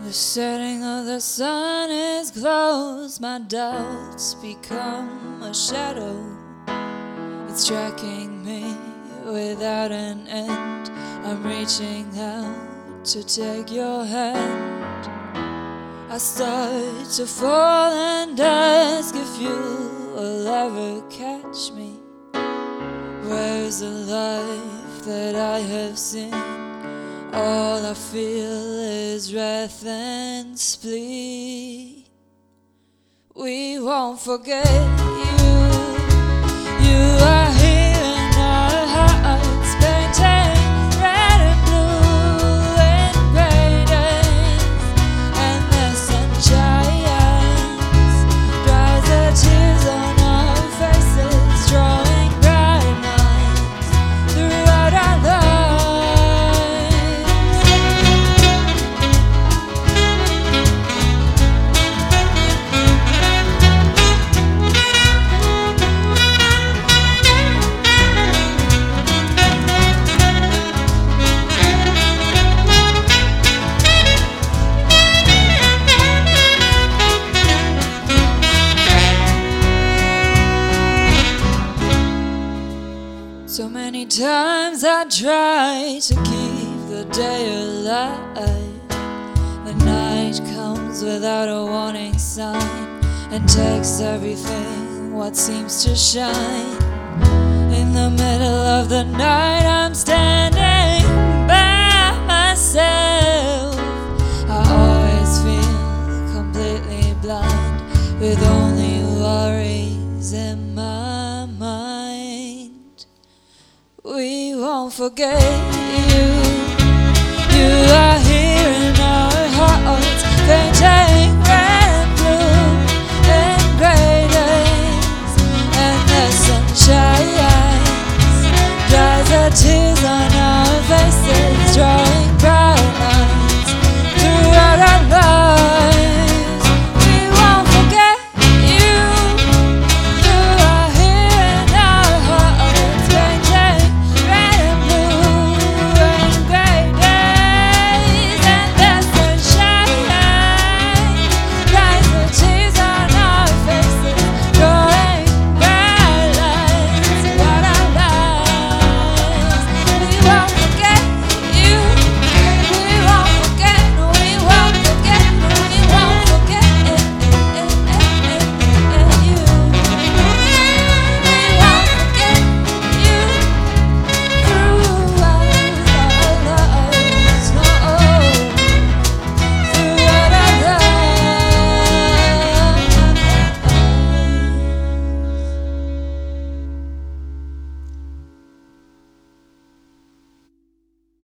The setting of the sun is close, my doubts become a shadow. It's tracking me without an end. I'm reaching out to take your hand. I start to fall and ask if you will ever catch me. Where's the life that I have seen? All I feel is wrath and spleen. We won't forget you. You are here in our hearts, painted red and blue in gray days. And the sun shines, dries the tears on our faces, drawing bright lines throughout our lives. So many times I try to keep the day alive. The night comes without a warning sign and takes everything what seems to shine. In the middle of the night I'm standing by myself. I always feel completely blind with only worries in my mind. We won't forget